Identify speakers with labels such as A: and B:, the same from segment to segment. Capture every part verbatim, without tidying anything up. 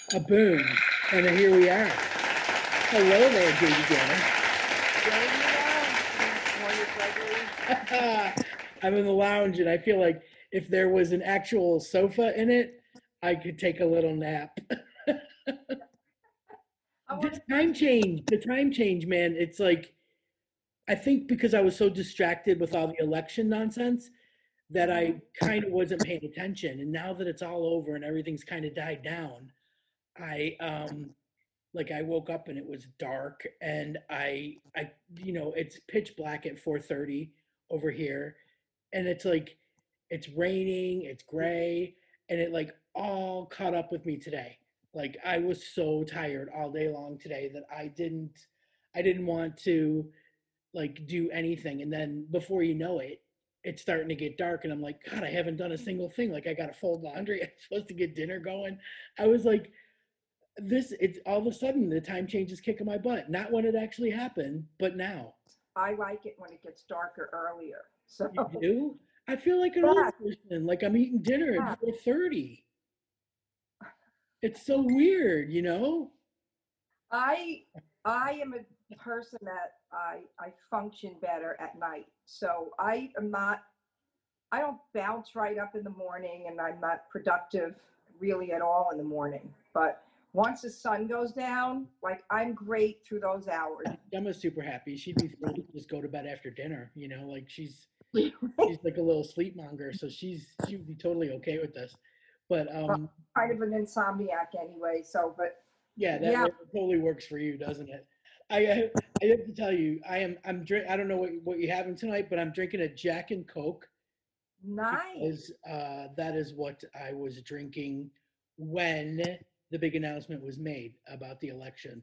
A: A boom. And then here we are. Hello there, J D Danner. I'm in the lounge and I feel like if there was an actual sofa in it, I could take a little nap. The time change, the time change, man. It's like, I think because I was so distracted with all the election nonsense that I kind of wasn't paying attention. And now that it's all over and everything's kind of died down, I, um, like I woke up and it was dark and I I you know it's pitch black at four thirty over here and it's like it's raining, it's gray, and it like all caught up with me today. Like I was so tired all day long today that I didn't I didn't want to like do anything, and then before you know it it's starting to get dark and I'm like, god, I haven't done a single thing. Like I got to fold laundry, I'm supposed to get dinner going. I was like, this it's all of a sudden the time change is kicking my butt. Not when it actually happened, but now.
B: I like it when it gets darker earlier. So
A: You do? I feel like an old
B: yeah,
A: person, like I'm eating dinner
B: yeah.
A: at four thirty. It's so weird, you know?
B: I I am a person that I I function better at night. So I am not I don't bounce right up in the morning and I'm not productive really at all in the morning. But once the sun goes down, like I'm great through those hours.
A: Emma's super happy. She'd be thrilled to just go to bed after dinner, you know, like she's she's like a little sleep monger, so she's she would be totally okay with this. But
B: Well,
A: um
B: kind of an insomniac anyway. So, but
A: yeah, that,
B: yeah,
A: that totally works for you, doesn't it? I I I have to tell you, I am I'm drink I don't know what what you're having tonight, but I'm drinking a Jack and Coke
B: nice.
A: because uh, that is what I was drinking when the big announcement was made about the election.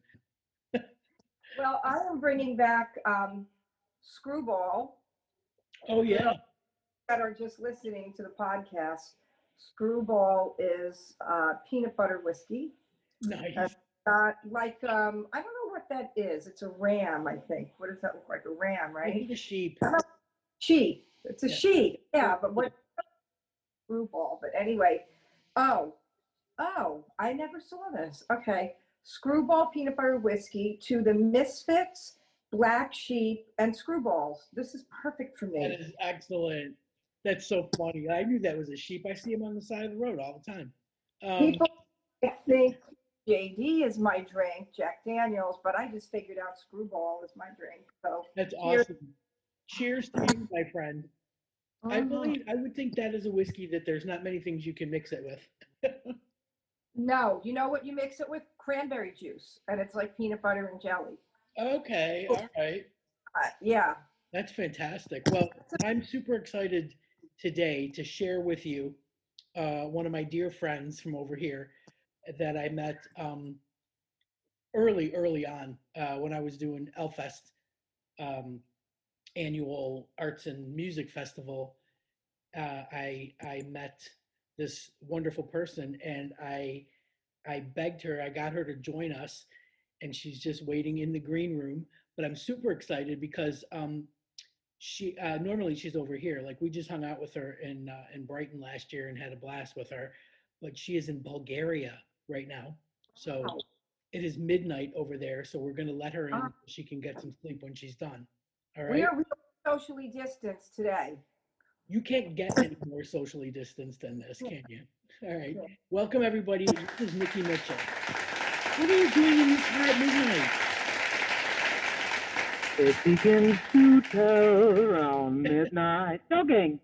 B: Well, I am bringing back um, Screwball
A: Oh
B: for those
A: yeah,
B: that are just listening to the podcast. Screwball is uh, peanut butter whiskey. Uh,
A: nice.
B: uh, like um, I don't know what that is. It's a ram, I think. What does that look like? A ram,
A: Look
B: right?
A: at the sheep.
B: Sheep. It's a
A: Yeah.
B: sheep. Yeah, but what screwball? But anyway, oh, oh, I never saw this. Okay, Screwball peanut butter whiskey to the Misfits, Black Sheep, and Screwballs. This is perfect for
A: That
B: me.
A: is excellent. That's so funny. I knew that was a sheep. I see him on the side of the road all the time. Um,
B: People think J D is my drink, Jack Daniels, but I just figured out Screwball is my drink. So
A: that's
B: cheers.
A: awesome. Cheers to you, my friend. I
B: Mhm.
A: believe I would think that is a whiskey that there's not many things you can mix it with.
B: No, you know what you mix it with? Cranberry juice, and it's like peanut butter and jelly.
A: Okay, all right.
B: Uh, yeah.
A: That's fantastic. Well, I'm super excited today to share with you uh, one of my dear friends from over here that I met um, early, early on uh, when I was doing Elfest um, annual arts and music festival. Uh, I I met this wonderful person, and I I begged her, I got her to join us, and she's just waiting in the green room. But I'm super excited because um, she uh, normally she's over here. Like we just hung out with her in uh, in Brighton last year and had a blast with her, but she is in Bulgaria right now. So
B: Oh,
A: it is midnight over there. So we're gonna let her in
B: uh,
A: so she can get some sleep when she's done. All
B: we
A: right.
B: are really socially distanced today.
A: You can't get any more socially distanced than this, can you? All right. Welcome everybody. This is Nikki Mitchell. What are you doing in this hot midnight?
C: It begins to tell around midnight. Jogging.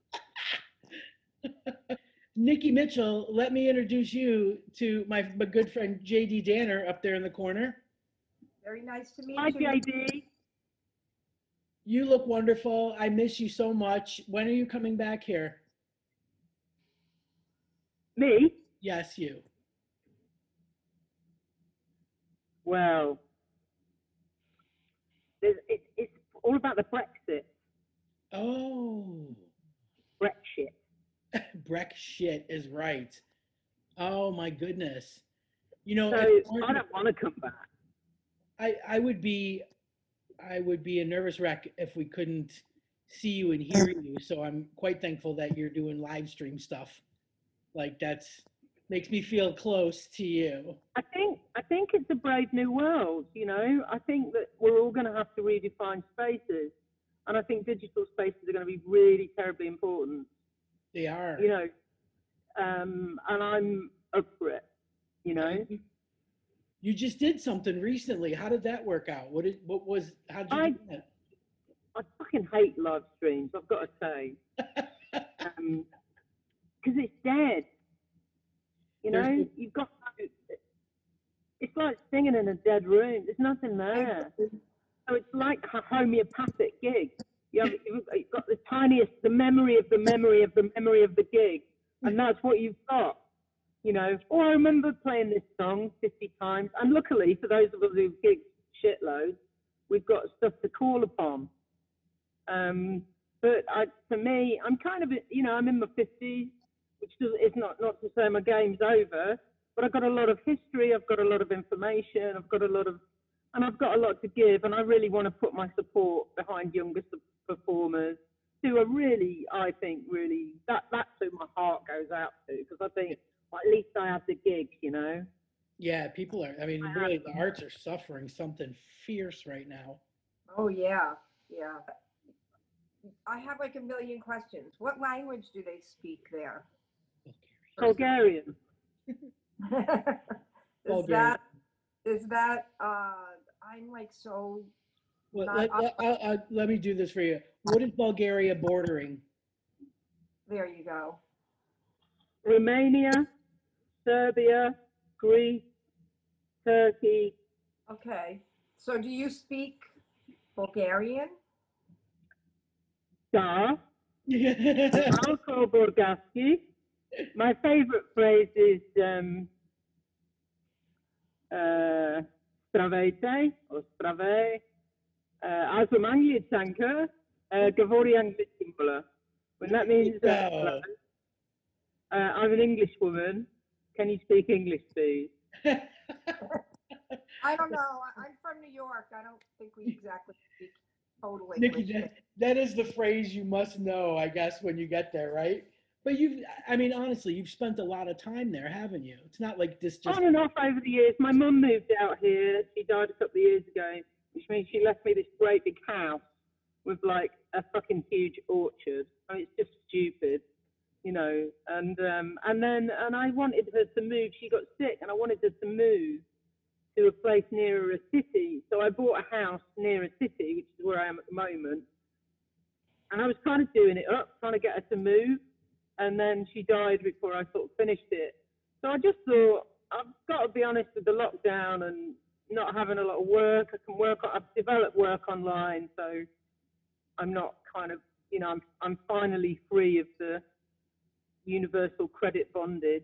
A: Nikki Mitchell, let me introduce you to my, my good friend J D Danner up there in the corner.
B: Very nice to
C: Hi,
B: meet you.
C: J D.
A: You look wonderful. I miss you so much. When are you coming back here?
C: Me?
A: Yes, you.
C: Well, it's, it, it's all about the Brexit.
A: Oh,
C: Brexit.
A: Brexit is right. Oh my goodness. You know,
C: So
A: if it
C: I
A: weren't,
C: don't want to come back.
A: I, I would be I would be a nervous wreck if we couldn't see you and hear you. So I'm quite thankful that you're doing live stream stuff. Like that's Makes me feel close to you.
C: I think I think it's a brave new world. You know, I think that we're all going to have to redefine spaces, and I think digital spaces are going to be really terribly important.
A: They are.
C: You know, um, and I'm up for it. You know,
A: You you just did something recently. How did that work out? What did what was how did you
C: I
A: do that?
C: I fucking hate live streams. I've got to say, because it's dead. You know,
A: There's
C: you've got. It's like singing in a dead room. There's nothing there. So it's like a homeopathic gig. You have, you've got the tiniest, the memory of the memory of the memory of the gig, and that's what you've got. You know, oh, I remember playing this song fifty times, and luckily for those of us who gig shitloads, we've got stuff to call upon. Um, but I, for me, I'm kind of, you know, I'm in my fifties, which does, is not not to say my game's over, but I've got a lot of history, I've got a lot of information, I've got a lot of, and I've got a lot to give, and I really want to put my support behind younger performers who are really, I think, really, that that's who my heart goes out to, because I think, well, at least I have the gig, you know.
A: Yeah, people are. I mean, really, the arts are suffering something fierce right now.
B: Oh yeah, yeah. I have like a million questions. What language do they speak there?
C: Bulgarian.
B: is
A: Bulgarian.
B: that is that uh I'm like so
A: Well,
B: not
A: let,
B: up-
A: let, I'll- I'll- let me do this for you. What is Bulgaria bordering?
B: there you go.
C: Romania, Serbia, Greece, Turkey.
B: Okay. So do you speak Bulgarian?
C: Da, Alko Burgaski. My favorite phrase is um, uh, Stravete or Strave. Azumani Tanka, Gavori Anglish. When that means uh, uh, I'm an English woman. Can you speak English, please?
B: I don't know. I- I'm from New York. I don't think we exactly speak total
A: Nikki,
B: English.
A: that, that is the phrase you must know, I guess, when you get there, right? But you've, I mean, honestly, you've spent a lot of time there, haven't you? It's not like this just.
C: On and off over the years. My mum moved out here. She died a couple of years ago, which means she left me this great big house with like a fucking huge orchard. I mean, it's just stupid, you know. And um, and then and I wanted her to move. She got sick, and I wanted her to move to a place nearer a city. So I bought a house near a city, which is where I am at the moment. And I was kind of doing it up, trying to get her to move. And then she died before I sort of finished it. So I just thought, I've got to be honest with the lockdown and not having a lot of work. I can work, I've developed work online. So I'm not kind of, you know, I'm, I'm finally free of the universal credit bondage.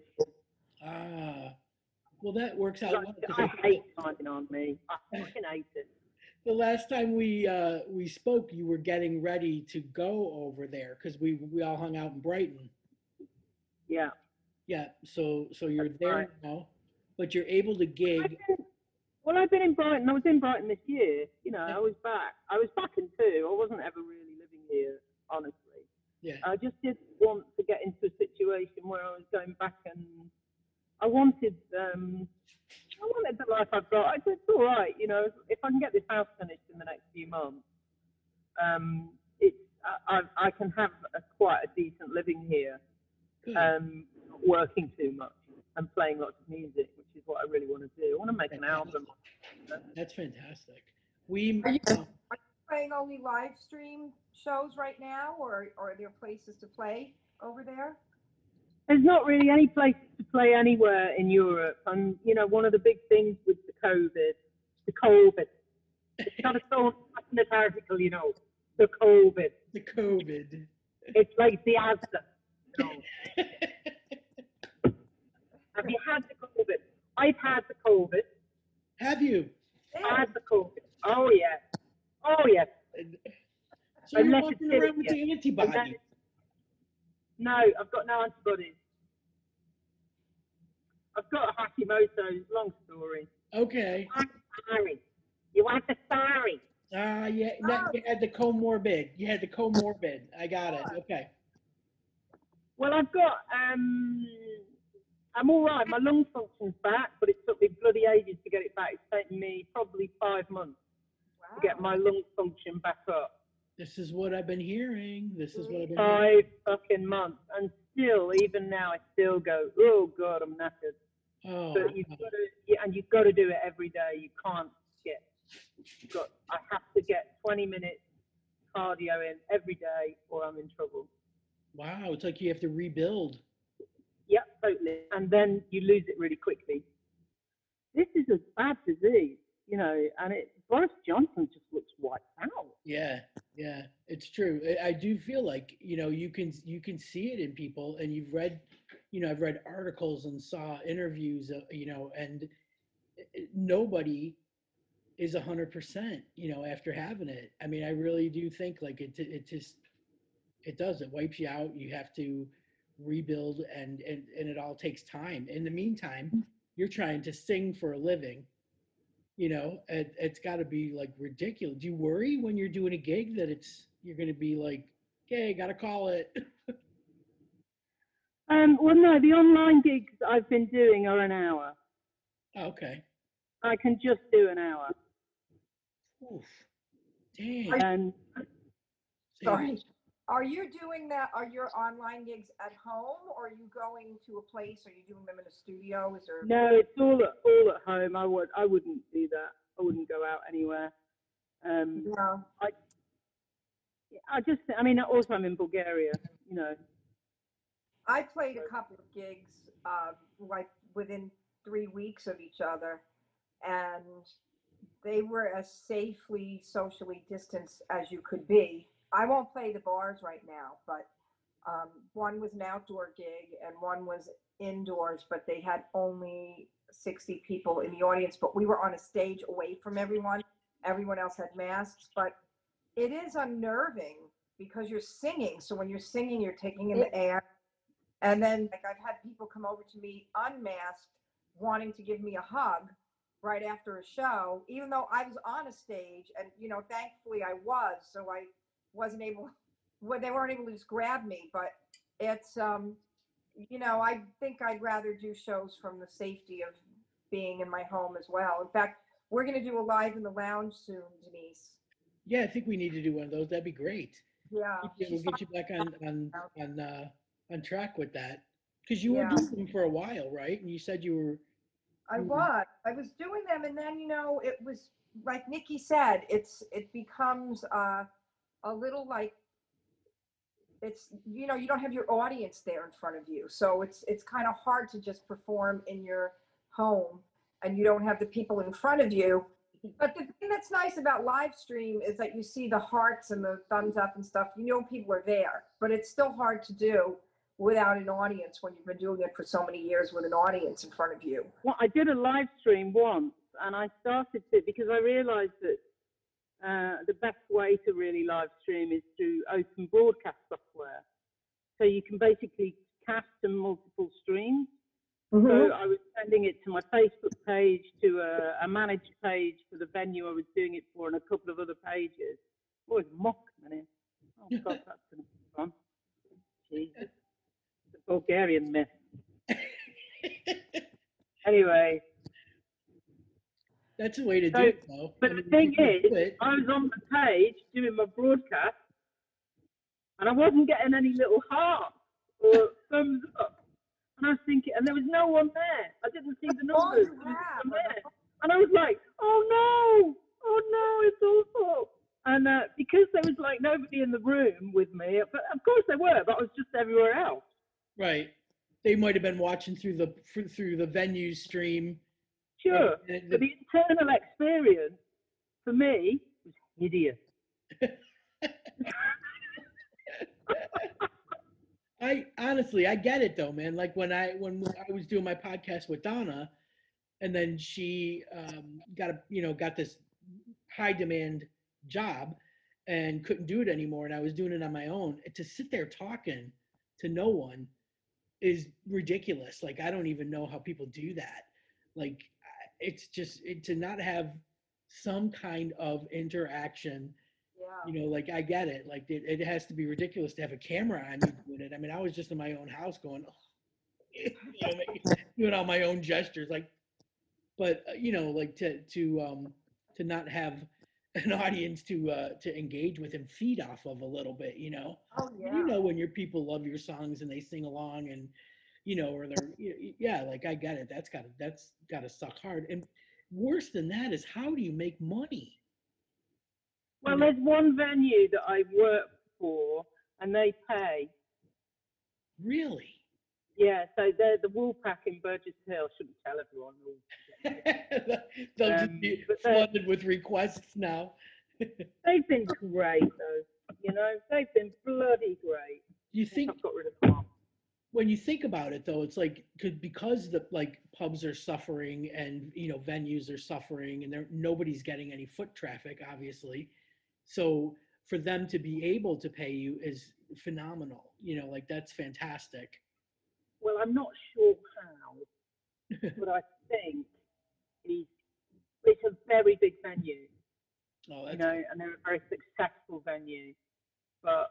A: Ah, well, that works out.
C: Like,
A: well, 'cause
C: I
A: I-
C: hate signing on me. I fucking hate it.
A: The last time we uh, we spoke, you were getting ready to go over there because we we all hung out in Brighton.
C: Yeah.
A: Yeah, so so you're
C: That's
A: there
C: right.
A: now, but you're able to
C: I've
A: gig.
C: been, well, I've been in Brighton. I was in Brighton this year. You know, I was back. I was back in two. I wasn't ever really living here, honestly.
A: Yeah,
C: I just didn't want to get into a situation where I was going back, and I wanted, um, I wanted the life I've got. I said, it's all right, you know, if I can get this house finished in the next few months, um, it's, I, I, I can have a, quite a decent living here,
A: good.
C: um, not working too much and playing lots of music, which is what I really want to do. I want to make an album.
A: That's fantastic. We
B: Are you,
A: uh,
B: are you playing only live stream shows right now, or, or are there places to play over there?
C: There's not really any place to play anywhere in Europe. And, you know, one of the big things with the COVID, the COVID, it's got a so passionate article, you know, the COVID.
A: the COVID.
C: It's like the asthma. You know. Have you had the COVID? I've had the COVID.
A: Have you?
C: I had the COVID. Oh, yeah. Oh, yeah.
A: So you're
C: Unless
A: walking
C: it's
A: around with
C: serious.
A: the antibodies.
C: No, I've got no antibodies. I've got Hashimoto's, long story.
A: Okay.
C: I'm sorry. You want the sorry?
A: Ah, yeah. No, you had the comorbid. You had the comorbid. I got it. Okay.
C: Well, I've got, um, I'm all right. My lung function's back, but it took me bloody ages to get it back. It's taken me probably five months to get
B: Wow.
C: my lung function back up.
A: This is what I've been hearing. This is what I've been
C: Five
A: hearing.
C: fucking months, and still, even now, I still go, oh god, I'm knackered.
A: Oh,
C: But you've got to, yeah, and you've got to do it every day. You can't skip. You've got, I have to get twenty minutes cardio in every day, or I'm in trouble.
A: wow. It's like you have to rebuild.
C: Yep, totally. And then you lose it really quickly. This is a bad disease, you know, and it, Boris Johnson just looks wiped out.
A: Yeah, yeah, it's true. I, I do feel like, you know, you can you can see it in people, and you've read, you know, I've read articles and saw interviews, uh, you know, and it- it- nobody is a hundred percent, you know, after having it. I mean, I really do think like it it just it does. It wipes you out. You have to rebuild, and and and it all takes time. In the meantime, you're trying to sing for a living. You know, it, it's got to be like ridiculous. Do you worry when you're doing a gig that it's you're going to be like, okay, got to call it?
C: Um, well, no, the online gigs I've been doing are an hour.
A: Oh, okay.
C: I can just do an hour.
A: Oof. Dang.
C: And
B: Sorry. Are you doing that? Are your online gigs at home, or are you going to a place? Are you doing them in a studio? Is there?
C: no, it's all at, all at home. I would, I wouldn't do that. I wouldn't go out anywhere. Um,
B: No.
C: I, I just, I mean, also I'm in Bulgaria, you know.
B: I played a couple of gigs, uh, like within three weeks of each other, and they were as safely socially distanced as you could be. I won't play the bars right now, but um, one was an outdoor gig and one was indoors, but they had only sixty people in the audience, but we were on a stage away from everyone. Everyone else had masks, but it is unnerving because you're singing. So when you're singing, you're taking in the air. And then like I've had people come over to me unmasked, wanting to give me a hug right after a show, even though I was on a stage, and you know, thankfully I was, so I wasn't able, well, they weren't able to just grab me. But it's, um, you know, I think I'd rather do shows from the safety of being in my home as well. In fact, we're going to do a live in the lounge soon, Denise.
A: Yeah, I think we need to do one of those. That'd be great.
B: Yeah,
A: Yeah, we'll
B: she's
A: get you back on on
B: fine.
A: on uh, on track with that because you were
B: Yeah.
A: doing them for a while, right? And you said you were.
B: I
A: you were-
B: was. I was doing them, and then you know, it was like Nikki said. It's it becomes uh, a little like it's you know you don't have your audience there in front of you, so it's it's kind of hard to just perform in your home, and you don't have the people in front of you. But the thing that's nice about live stream is that you see the hearts and the thumbs up and stuff. You know people are there, but it's still hard to do without an audience when you've been doing it for so many years with an audience in front of you.
C: Well, I did a live stream once, and I started to because I realised that uh, the best way to really live stream is through open broadcast software. So you can basically cast to multiple streams.
B: Mm-hmm.
C: So I was sending it to my Facebook page, to a, a managed page for the venue I was doing it for, and a couple of other pages. Oh, it's mock, man. Oh, God, that's going to be fun. Jesus. The Bulgarian myth. Anyway.
A: That's a way to do
C: So,
A: it, though.
C: but
A: I
C: the
A: mean,
C: thing
A: you can do
C: is,
A: it.
C: I was on the page doing my broadcast, and I wasn't getting any little hearts or thumbs up. And I was thinking, and there was no one there. I didn't see the
B: all
C: numbers.
B: you
C: There was
B: have
C: no one
B: are
C: there. And I was like, oh no, oh no, it's awful. And uh, because there was like nobody in the room with me, but of course there were, but I was just everywhere else.
A: Right. They might have been watching through the through through the venue stream.
C: Sure,
A: The-
C: but the internal experience for me was hideous.
A: I honestly, I get it though, man. Like when I when I was doing my podcast with Donna, and then she um, got a you know got this high demand job and couldn't do it anymore, and I was doing it on my own. To sit there talking to no one is ridiculous. Like I don't even know how people do that. Like I- it's just it, to not have some kind of interaction.
B: yeah.
A: You know, like I get it. Like it, it has to be ridiculous to have a camera on you doing it. I mean, I was just in my own house going, oh, you know, make- doing all my own gestures, like, but uh, you know, like to to um to not have an audience to uh to engage with and feed off of a little bit, you know.
B: Oh,
A: You
B: yeah.
A: know, when your people love your songs and they sing along and you know, or they're y- y- yeah, like I get it. That's gotta that's gotta suck hard. And worse than that is how do you make money? You
C: Well,
A: know,
C: there's one venue that I work for, and they pay.
A: really.
C: Yeah, so they're the Woolpack in Burgess Hill. Shouldn't tell everyone.
A: They'll just
C: Um,
A: be
C: but they're-
A: flooded with requests now.
C: they've been great, though. You know, they've been bloody great.
A: You
C: I think
A: think
C: I've got rid of them.
A: when you think about it though, it's like could because the like pubs are suffering and you know venues are suffering and there nobody's getting any foot traffic, obviously. So for them to be able to pay you is phenomenal. You know, like that's fantastic.
C: Well, I'm not sure how, but I think it's, it's a very big venue,
A: Oh,
C: you
A: that's
C: know, and they're a very successful venue. But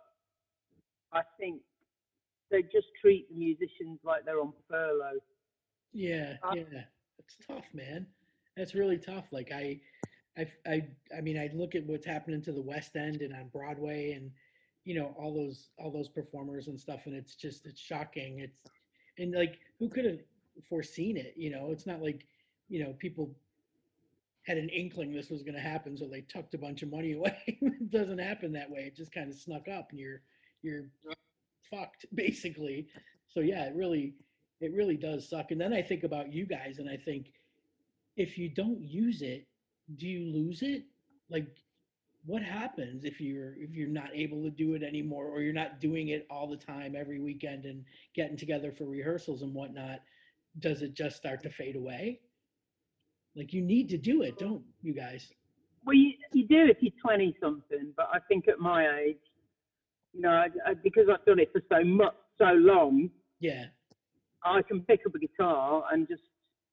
C: I think they just treat the musicians like they're on furlough.
A: yeah,
B: Uh,
A: yeah. It's tough, man. That's really tough. Like I, I, I, I mean, I look at what's happening to the West End and on Broadway, and you know all those all those performers and stuff, and it's just it's shocking. It's and like who could have foreseen it? You know, it's not like you know people had an inkling this was going to happen, so they tucked a bunch of money away. It doesn't happen that way. It just kind of snuck up, and you're you're fucked basically. So yeah, it really it really does suck. And then I think about you guys, and I think if you don't use it, do you lose it? Like what happens if you're if you're not able to do it anymore or you're not doing it all the time every weekend and getting together for rehearsals and whatnot? Does it just start to fade away? Like you need to do it, don't you guys?
C: Well, you, you do if you're twenty something, but I think at my age, you know, I, I, because I've done it for so much, so long,
A: Yeah.
C: I can pick up a guitar and just,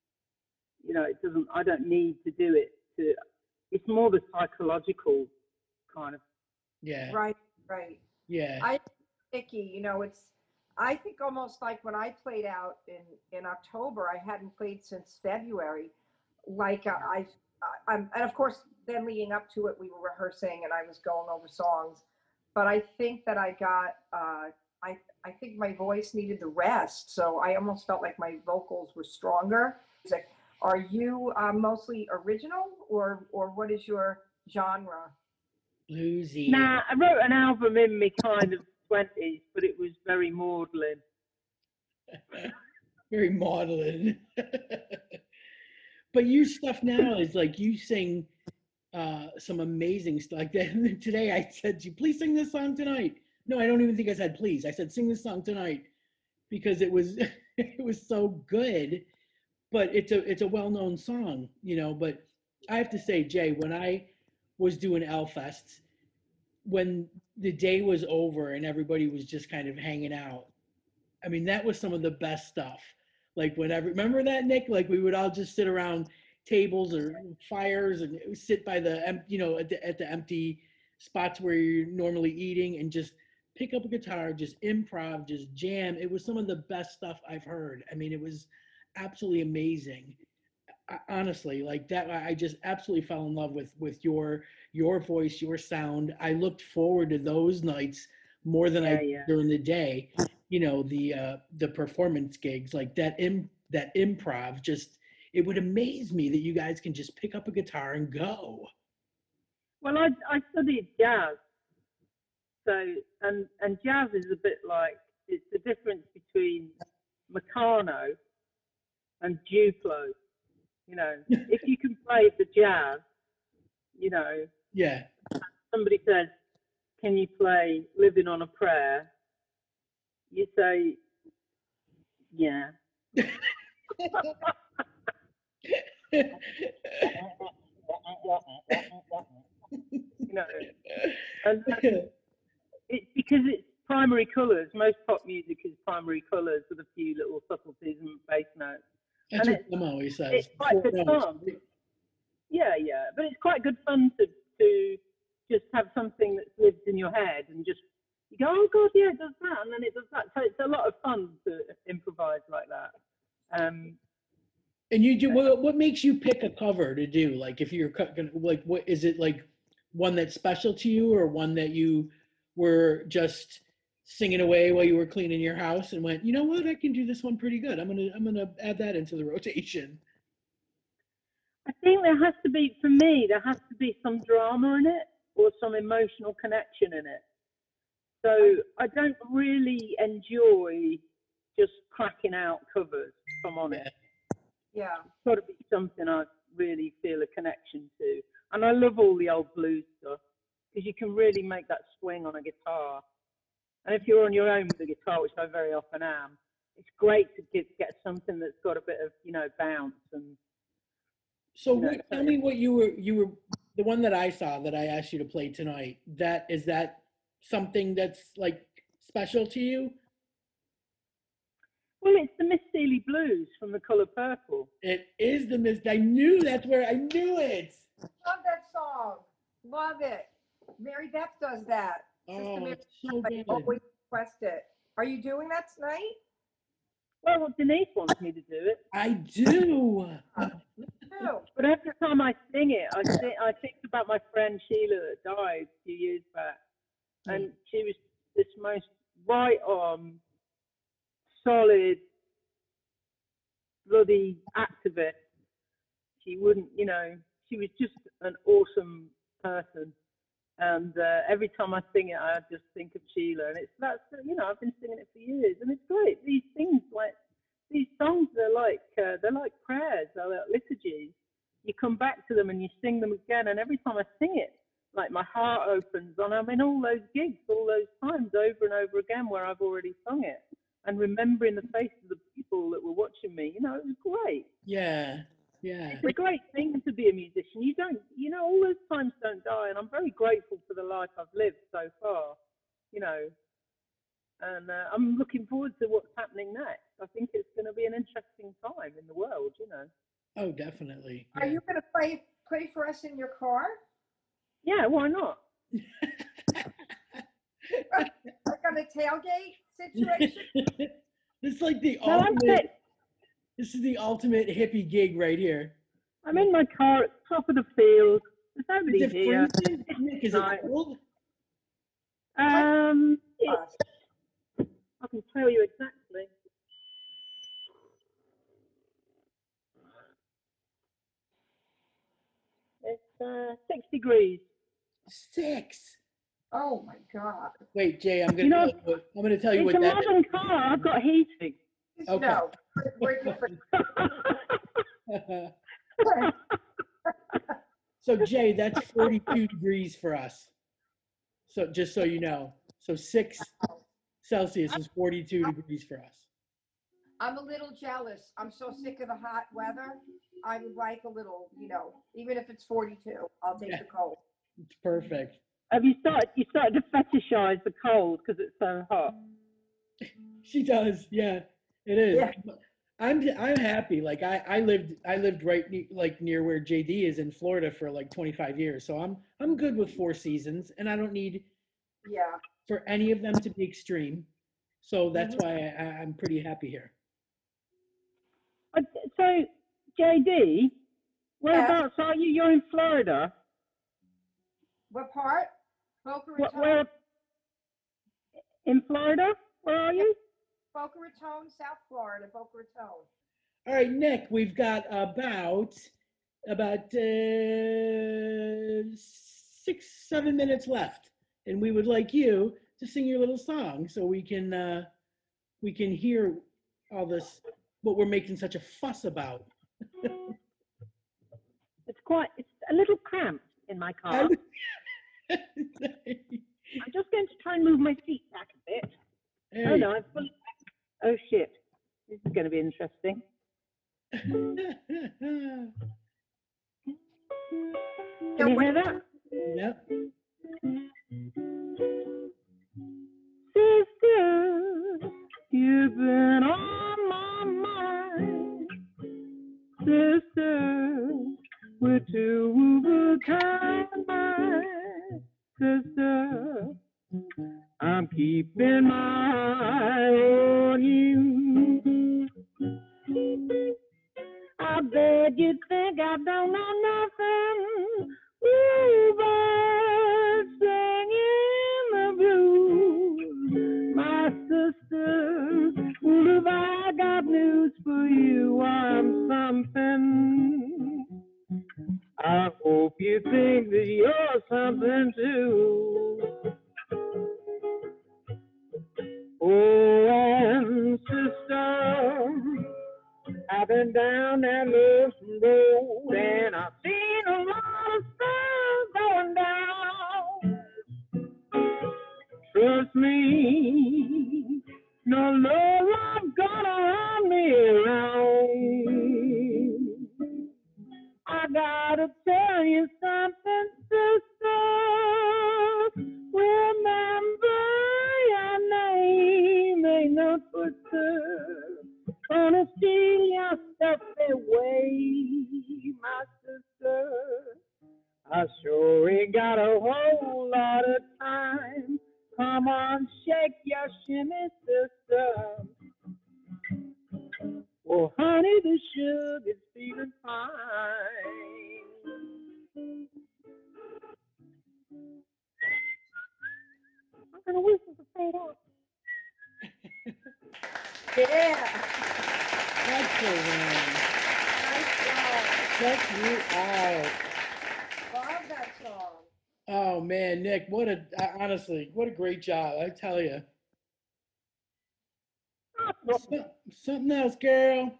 C: you know, it doesn't, I don't need to do it to, it's more the psychological kind of.
A: Yeah.
B: Right, right.
A: Yeah.
B: I, Nikki, you know, it's, I think almost like when I played out in, in October, I hadn't played since February. Like uh, I, I, I'm, and of course, then leading up to it, we were rehearsing and I was going over songs. But I think that I got, uh, I, I think my voice needed the rest. So I almost felt like my vocals were stronger. It's like, are you uh, mostly original or, or what is your genre?
A: Bluesy.
C: Nah, I wrote an album in my kind of twenties, but it was very maudlin.
A: Very maudlin. But your stuff now is like you sing uh, some amazing stuff. Like that, today, I said to you, "Please sing this song tonight." No, I don't even think I said please. I said sing this song tonight because it was it was so good. But it's a it's a well known song, you know. But I have to say, Jay, when I was doing Elfests, when the day was over and everybody was just kind of hanging out, I mean, that was some of the best stuff. Like whenever, remember that, Nick? Like we would all just sit around tables or fires and sit by the, em- you know, at the, at the empty spots where you're normally eating and just pick up a guitar, just improv, just jam. It was some of the best stuff I've heard. I mean, it was absolutely amazing. I, honestly, like that, I just absolutely fell in love with with your your voice, your sound. I looked forward to those nights more than I
C: Yeah,
A: did
C: yeah.
A: during the day. You know, the uh, the performance gigs, like that im that improv, just it would amaze me that you guys can just pick up a guitar and go.
C: Well, I, I studied jazz. So, and, and jazz is a bit like, it's the difference between Meccano and Duplo. You know, if you can play the jazz, you know,
A: Yeah.
C: somebody says, can you play Living on a Prayer? You say, yeah. You know, and it's because it's primary colours. Most pop music is primary colours with a few little subtleties and bass notes.
A: That's
C: And
A: what Tim always says.
C: It's quite
A: Four
C: good
A: notes.
C: fun. Yeah, yeah, but it's quite good fun to to just have something that's lived in your head and just you go, oh God, yeah, it does that, and then it does that. So it's a lot of fun to improvise like that. Um,
A: And you do what? What makes you pick a cover to do? Like, if you're co- gonna like, what is it like? One that's special to you, or one that you were just singing away while you were cleaning your house and went, you know what, I can do this one pretty good. I'm gonna I'm gonna add that into the rotation.
C: I think there has to be, for me, there has to be some drama in it or some emotional connection in it. So I don't really enjoy just cracking out covers, if I'm honest.
A: Yeah.
B: Yeah.
C: It's got to be something I really feel a connection to. And I love all the old blues stuff because you can really make that swing on a guitar. And if you're on your own with a guitar, which I very often am, it's great to get, get something that's got a bit of, you know, bounce. And
A: So
C: you know,
A: what, tell me what you were you were the one that I saw that I asked you to play tonight. That is that something that's like special to you?
C: well, it's the Miss Seeley Blues from The Color Purple.
A: It is the mist. I knew that's where I knew it.
B: Love that song. Love it. Mary Beth does that. Sister
A: Oh,
B: Mary
A: it's so
B: Beth, I
A: good.
B: always request it. Are you doing that tonight?
C: Well, Denise wants me to do it.
A: I do.
B: No.
C: But every time I sing it, I think, I think about my friend Sheila that died a few years back. And she was this most right on, solid, bloody activist. She wouldn't, you know, she was just an awesome person. And uh, every time I sing it, I just think of Sheila. And it's that's, you know, I've been singing it for years. And it's great. These things, like, these songs, they're like, uh, they're like prayers, they're like liturgies. You come back to them and you sing them again. And every time I sing it, like my heart opens. And I'm in all those gigs, all those times over and over again where I've already sung it. And remembering the faces of the people that were watching me, you know, it was great.
A: Yeah. Yeah.
C: It's a great thing to be a musician. You don't, you know, all those times don't die. And I'm very grateful for the life I've lived so far, you know. And uh, I'm looking forward to what's happening next. I think it's going to be an interesting time in the world, you know.
A: Oh, definitely.
B: Are
A: Yeah.
B: you going to play play for us in your car?
C: Yeah, why not?
B: Like on a tailgate situation?
A: It's like the
C: No, I'm,
A: ultimate. This is the ultimate hippie gig right here.
C: I'm in my car at the top of the field. There's nobody
A: Is it
C: here.
A: freezing? Nick, is it
C: Nice.
A: cold?
C: Um, it,
B: Us.
C: I can tell you exactly. It's uh, six degrees.
A: Six.
B: Oh my God.
A: Wait, Jay, I'm gonna
C: You know,
A: tell you what, I'm gonna tell you
C: It's
A: what
C: a
A: that
C: modern car. I've got heating.
A: Okay.
B: No, we're different.
A: is. So Jay, that's forty-two degrees for us. So just so you know, so six Celsius is forty-two degrees for us.
B: I'm a little jealous. I'm so sick of the hot weather. I would like a little, you know, even if it's forty-two, I'll take
A: Yeah.
B: the cold.
A: It's perfect.
C: Have you started? You started to fetishize the cold because it's so hot.
A: She does, yeah, it is.
B: Yeah.
A: I'm I'm happy. Like I I lived I lived right ne- like near where J D is in Florida for like twenty-five years. So I'm I'm good with four seasons, and I don't need
B: Yeah.
A: for any of them to be extreme. So that's why I, I'm pretty happy here.
C: Uh, So, J D, whereabouts are you? You're in Florida.
B: What part? Boca
C: What,
B: Raton.
C: where? In Florida? Where are you?
B: Boca Raton, South Florida, Boca Raton.
A: All right, Nick, we've got about about uh, six seven minutes left, and we would like you to sing your little song so we can uh, we can hear all this what we're making such a fuss about.
C: It's quite. It's a little cramped in my car. I'm just going to try and move my feet back a bit.
A: There
C: Oh
A: you
C: no, I'm fully. Oh shit! This is going to be interesting.
A: go.
C: Can you hear that?
A: Yep.
C: Sister, you've been on my mind. Sister, we're two of a kind. Sister, I'm keeping keeping my eye on you. I bet you think I don't know nothing. Ooh, but singing the blues. My sister, ooh, have I got news for you. I'm something. I hope you think that you're something too. Oh, and sister, I've been down that lonesome road and I've seen a lot of stuff going down. Trust me, no love gonna run me around. I gotta tell you something, sister. Remember your name ain't no twister. Gonna steal your stuff away, my sister. I sure ain't got a whole lot of time. Come on, shake your shimmy, sister. Oh, honey, the sugar's feeling fine. I'm gonna whistle to fade out.
B: Yeah.
A: Excellent.
B: Nice job.
A: Check you out.
B: Love that song.
A: Oh man, Nick, what a uh, honestly, what a great job. I tell you. Something else, girl.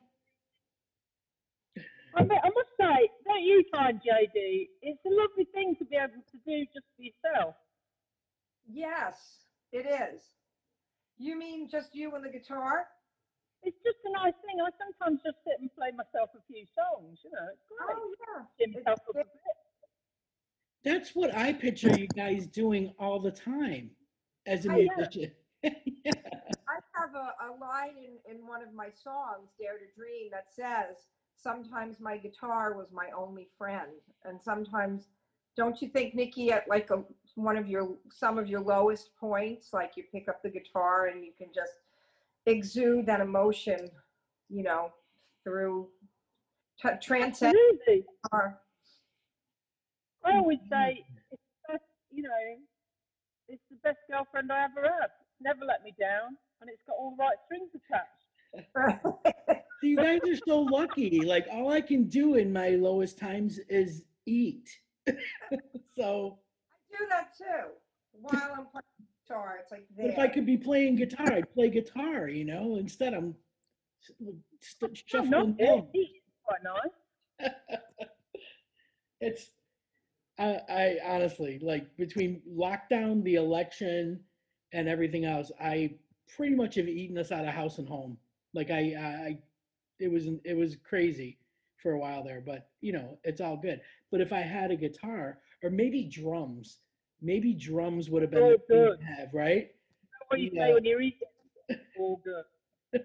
C: I, mean, I must say, don't you find, J D, it's a lovely thing to be able to do just for yourself.
B: Yes, it is. You mean just you and the guitar?
C: It's just a nice thing. I sometimes just sit and play myself a few songs, you know, it's great.
B: Oh, yeah.
C: Jim
B: It's-
C: Tucker a
B: it-
C: bit.
A: That's what I picture you guys doing all the time as a
B: I-
A: musician. Yeah.
B: I have a, a line in, in one of my songs, Dare to Dream, that says, sometimes my guitar was my only friend. And sometimes, don't you think, Nikki, at like a, one of your, some of your lowest points, like you pick up the guitar and you can just exude that emotion, you know, through t- transcend
C: Absolutely.
B: guitar.
C: I always say, it's the best, you know, it's the best girlfriend I ever had. Never let me down, and it's got all the right strings attached.
A: You guys are so lucky. Like all I can do in my lowest times is eat. So
B: I do that too. While I'm playing guitar, it's like
A: but if
B: there.
A: I could be playing guitar, I'd play guitar, you know. Instead, I'm st-
C: Oh,
A: shuffling
C: not
A: down.
C: it. It's quite nice.
A: It's I, I honestly like between lockdown, the election, and everything else, I pretty much have eaten us out of house and home. Like I, I, it was it was crazy for a while there, but you know it's all good. But if I had a guitar or maybe drums, maybe drums would have been
C: Oh,
A: the thing
C: good.
A: to have, right?
C: What do you
A: Yeah.
C: say when you're eating? All good.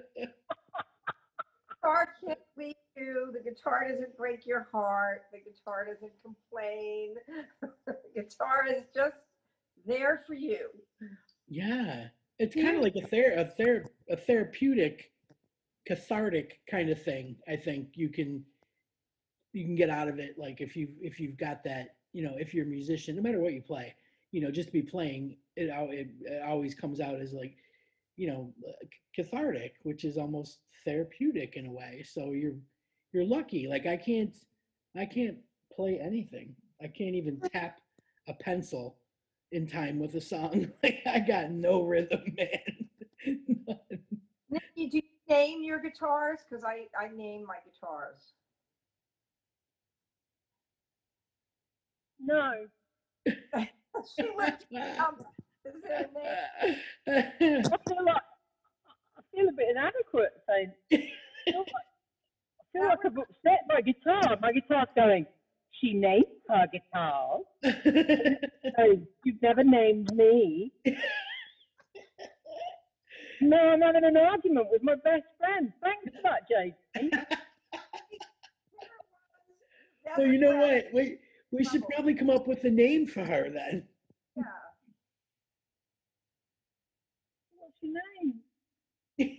B: Guitar can't leave you. The guitar doesn't break your heart. The guitar doesn't complain. The guitar is just there for you.
A: Yeah, it's kind of like a ther a ther a therapeutic, cathartic kind of thing. I think you can you can get out of it. Like if you if you've got that, you know, if you're a musician, no matter what you play, you know, just to be playing it. al- It, it always comes out as like, you know, uh, cathartic, which is almost therapeutic in a way. So you're you're lucky. Like I can't I can't play anything. I can't even tap a pencil in time with a song. Like I got no rhythm, man. None.
B: Nikki, do you name your guitars? Because I, I name my guitars.
C: No.
B: She looked um, is there a name?
C: I feel like I feel a bit inadequate saying. I feel like, I feel like I've upset my guitar. My guitar's going. She named her guitar. So you've never named me. No, I'm having an argument with my best friend. Thanks for that, J D.
A: So you know
B: Never
A: what? We we should
B: trouble.
A: probably come up with a name for her then.
B: Yeah.
C: What's your name?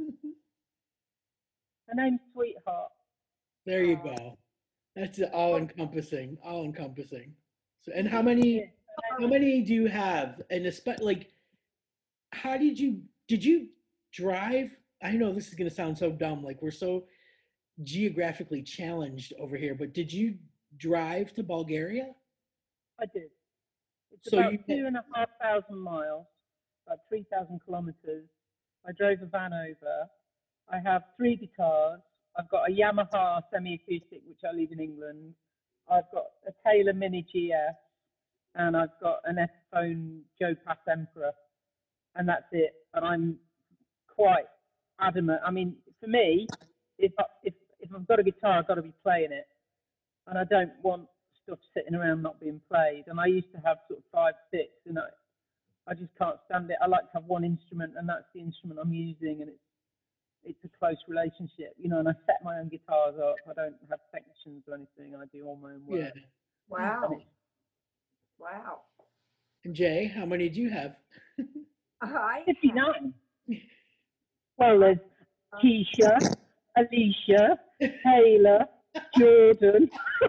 C: Her name's Sweetheart.
A: There you
B: Aw.
A: go. That's all encompassing, all encompassing. So, and how many,
C: Yeah.
A: how many do you have? And especially, like, how did you, did you drive? I know this is going to sound so dumb. Like, we're so geographically challenged over here, but did you drive to Bulgaria?
C: I did. It's
A: So
C: about
A: you,
C: two and a half thousand miles, about three thousand kilometers. I drove a van over. I have three guitars. I've got a Yamaha semi-acoustic, which I leave in England. I've got a Taylor Mini G S, and I've got an Epiphone Joe Pass Emperor, and that's it. And I'm quite adamant. I mean, for me, if I, if if I've got a guitar, I've got to be playing it, and I don't want stuff sitting around not being played. And I used to have sort of five, six, and I, I just can't stand it. I like to have one instrument, and that's the instrument I'm using, and it's it's a close relationship, you know. And I set my own guitars up. I don't have technicians or anything. I do all my own
A: yeah.
C: work.
B: Wow. Wow.
A: And Jay, how many do you have?
B: I
C: fifty-nine. Well, there's Keisha, Alicia, Taylor, Jordan.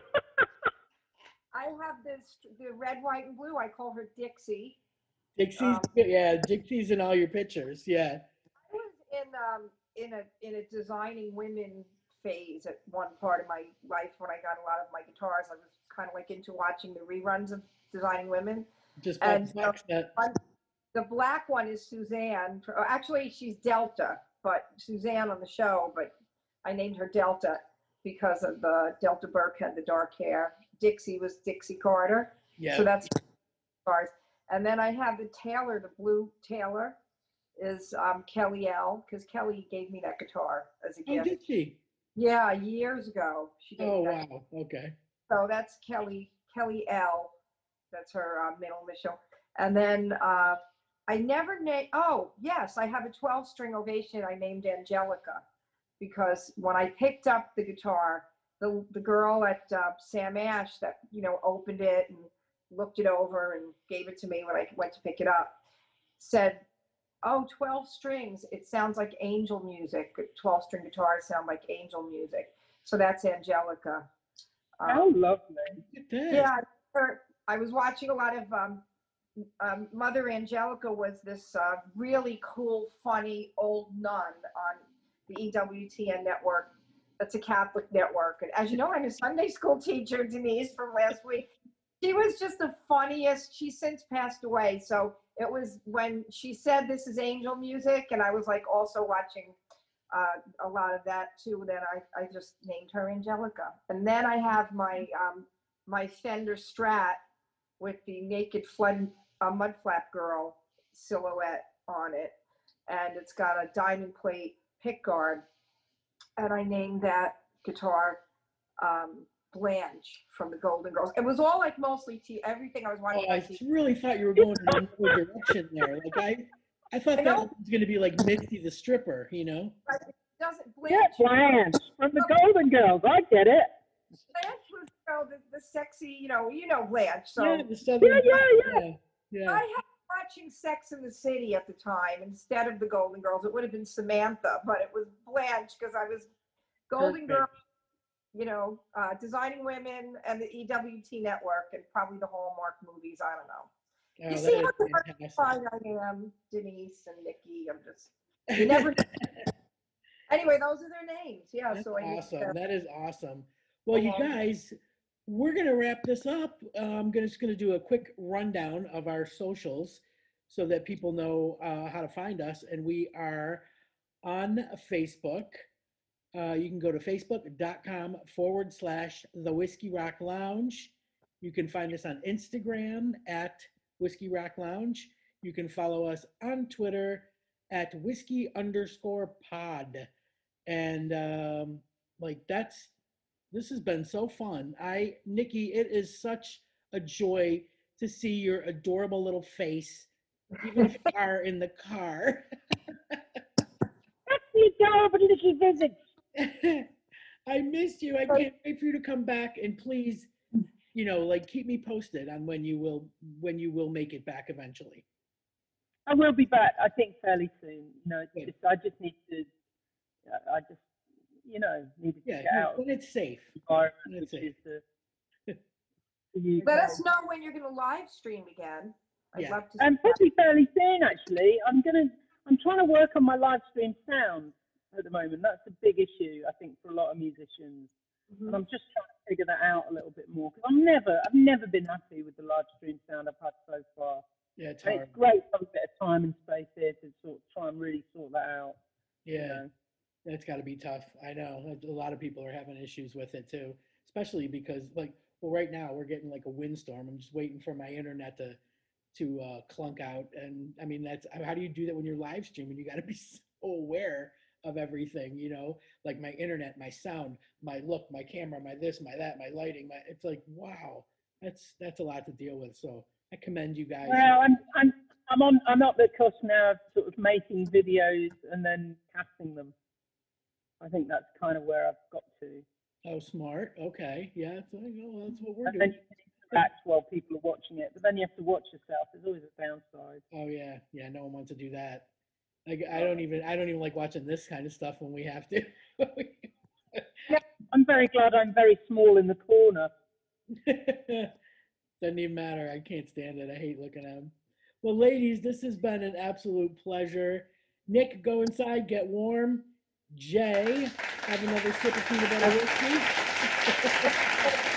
B: I have this the red, white, and blue. I call her Dixie.
A: Dixie's,
B: Um,
A: yeah, Dixie's in all your pictures. Yeah.
B: I was in um in a in a designing women phase at one part of my life when I got a lot of my guitars. I was kind of like into watching the reruns of Designing Women.
A: Just
B: And
A: popped box net.
B: one- the black one is Suzanne. or Actually, she's Delta, but Suzanne on the show. But I named her Delta because of the Delta Burke had the dark hair. Dixie was Dixie Carter.
A: Yeah.
B: So that's guitars. And then I have the Taylor, the blue Taylor is um, Kelly L, because Kelly gave me that guitar as a
A: Oh,
B: gift.
A: did she?
B: Yeah, years ago. She gave
A: Oh,
B: me that.
A: wow. Okay.
B: So that's Kelly, Kelly L. That's her uh, middle initial. And then uh, I never named, oh, yes, I have a twelve string Ovation I named Angelica because when I picked up the guitar, the, the girl at uh, Sam Ash that, you know, opened it and looked it over and gave it to me when I went to pick it up said, oh, twelve strings, it sounds like angel music. twelve string guitars sound like angel music. So that's Angelica.
C: How
B: Um,
C: lovely.
A: Look at that.
B: yeah, her, I was watching a lot of um, um, Mother Angelica was this uh, really cool, funny old nun on the E W T N network. That's a Catholic network. And as you know, I'm a Sunday school teacher, Denise, from last week. She was just the funniest. She's since passed away. So it was when she said this is angel music, and I was like also watching uh, a lot of that too. Then I, I just named her Angelica. And then I have my um, my Fender Strat with the naked flood uh, mud flap girl silhouette on it, and it's got a diamond plate pick guard. And I named that guitar um, Blanche from the Golden Girls. It was all like mostly t- everything I was
A: Oh,
B: watching.
A: I
B: on T V.
A: really thought you were going in another direction there. Like I, I thought
B: I
A: that
B: know.
A: was going to be like Misty the stripper, you know?
B: But it doesn't
C: Yeah,
B: Blanche.
C: Blanche from the Golden Girls. I get it.
B: Blanche was, you know, the, the sexy, you know, you know Blanche. So
A: Yeah, the southern.
C: Yeah, yeah,
A: yeah, yeah.
B: I had watching Sex in the City at the time instead of the Golden Girls. It would have been Samantha, but it was Blanche because I was Golden
A: Perfect.
B: Girls, you know, uh, Designing Women and the E W T network and probably the Hallmark movies. I don't know.
A: Oh,
B: You
A: that
B: see
A: is
B: how
A: fantastic.
B: fine I am, Denise and Nikki. I'm just, you never. Anyway, those are their names. Yeah.
A: That's
B: so I named
A: awesome.
B: them.
A: That is awesome. Well, you
B: Along-
A: guys, we're gonna wrap this up. Uh, I'm gonna just gonna do a quick rundown of our socials so that people know uh, how to find us. And we are on Facebook. Uh, you can go to facebook.com forward slash the Whiskey Rock Lounge. You can find us on Instagram at Whiskey Rock Lounge. You can follow us on Twitter at whiskey underscore pod. And um, like that's this has been so fun. I Nikki, it is such a joy to see your adorable little face, even if you are in the car.
C: That's the adorable little visit.
A: I missed you. I can't wait for you to come back, and please, you know, like keep me posted on when you will when you will make it back eventually.
C: I will be back, I think, fairly soon. You know, it's
A: Good.
C: just, I just need to, I just, you know, need to
A: Yeah,
C: get out of
A: when it's safe.
C: the environment,
A: when it's
C: which
A: safe.
C: is the, the U K.
B: Let us know when you're going to live stream again. I'd
A: Yeah.
B: love to.
C: And probably fairly soon, actually. I'm gonna, I'm trying to work on my live stream sound at the moment. That's a big issue, I think, for a lot of musicians.
B: Mhm.
C: And I'm just trying to figure that out a little bit more because I'm never, I've never been happy with the live stream sound I've had so far.
A: Yeah, it's
C: And
A: hard.
C: it's great to have a bit of time and space here to sort try and really sort that out.
A: Yeah,
C: You know?
A: that's got to be tough. I know a lot of people are having issues with it too, especially because like, well, right now we're getting like a windstorm. I'm just waiting for my internet to to uh, clunk out, and I mean that's how do you do that when you're live streaming? You got to be so aware of everything, you know, like my internet, my sound, my look, my camera, my this, my that, my lighting. My it's like wow, that's that's a lot to deal with. So I commend you guys.
C: Well, I'm, I'm, I'm on, I'm at the cusp now of sort of making videos and then casting them. I think that's kind of where I've got to.
A: Oh, smart. Okay, yeah, it's like, oh, well, that's what we're
C: And then
A: doing.
C: you can interact while people are watching it, but then you have to watch yourself. There's always a downside.
A: Oh yeah, yeah. No one wants to do that. Like I don't even I don't even like watching this kind of stuff when we have to.
C: I'm very glad I'm very small in the corner.
A: Doesn't even matter. I can't stand it. I hate looking at them. Well, ladies, this has been an absolute pleasure. Nick, go inside, get warm. Jay, have another sip of peanut butter whiskey.